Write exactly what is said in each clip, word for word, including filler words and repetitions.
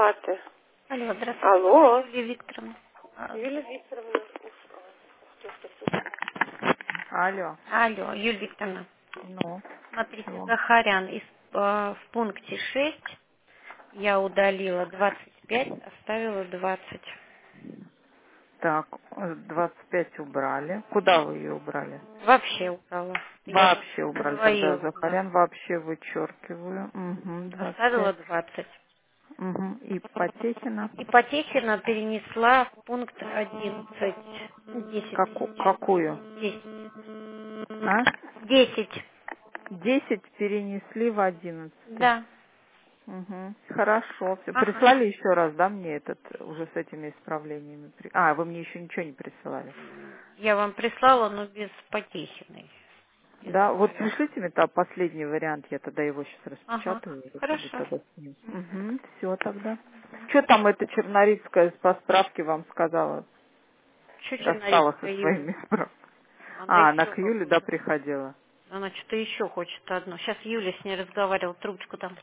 виноваты. Алло, здравствуйте. Алло. Юлия Викторовна. А, Юлия Викторовна. Алло. Алло, Юлия Викторовна. Ну, Смотрите, чего? Захарян, из, э, в пункте шесть я удалила двадцать пять, оставила двадцать. Так, э, двадцать пять убрали. Куда вы ее убрали? Вообще убрала. Я Вообще убрали. Тогда удвоила, да. Захарян вообще вычеркиваю. Угу, двадцать Оставила пять. двадцать. Угу. И Потехина. И Потехина перенесла в пункт одиннадцать. десять. Каку- какую? десять. А? десять. Десять перенесли в одиннадцатый. Да. Угу. Хорошо. Все. Ага. Прислали еще раз, да, мне этот, уже с этими исправлениями? При- А, вы мне еще ничего не присылали. Я вам прислала, но без Потехиной. Без Да, вот нее. пришлите мне тогда последний вариант, я тогда его сейчас Ага. распечатаю и буду Хорошо. тогда с ним. Угу, все тогда. Что там эта Чернорицкая по справке вам сказала? Что Достала со Чернорицкая Юля? своими справками. Она А, она еще к Юле, да, какую-то. приходила? Она что-то еще хочет одно. Сейчас Юля с ней разговаривала, трубочку там.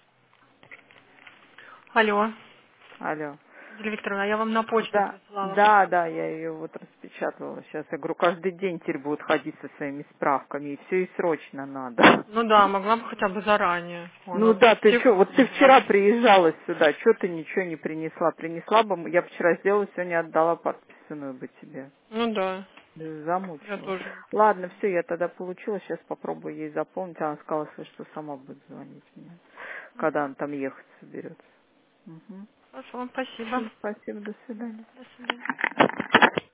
Алло, Алло. Юлия Викторовна, я вам на почту Да, прислала. да, да, я ее вот распечатывала сейчас. Я говорю, каждый день теперь будут ходить со своими справками, и все и срочно надо. Ну да, могла бы хотя бы заранее. Ой, Ну надо да, ты что, вот сегодня ты вчера же. приезжала сюда, что ты ничего не принесла? Принесла бы, м- я вчера сделала, сегодня отдала подписанную бы тебе. Ну да, Да, я замучила. тоже не Ладно, прислала. все, я тогда получила, сейчас попробую ей заполнить. Она сказала, что сама будет звонить мне, когда она там ехать соберется. Угу. Хорошо, спасибо. Все, спасибо, до свидания. До свидания.